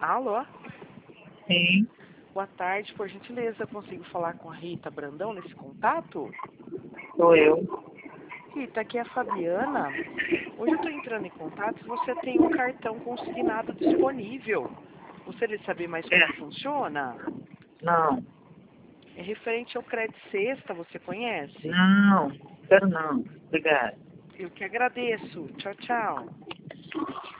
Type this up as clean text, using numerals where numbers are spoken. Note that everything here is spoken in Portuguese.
Alô? Sim, Boa tarde, por gentileza, eu consigo falar com a Rita Brandão nesse contato? sou eu. Rita, aqui é a Fabiana. Hoje eu estou entrando em contato e você tem um cartão consignado disponível. Gostaria de saber mais como funciona? Não, É referente ao Crédito Sexta, você conhece? não, quero não. Obrigada. Eu que agradeço. Tchau, tchau.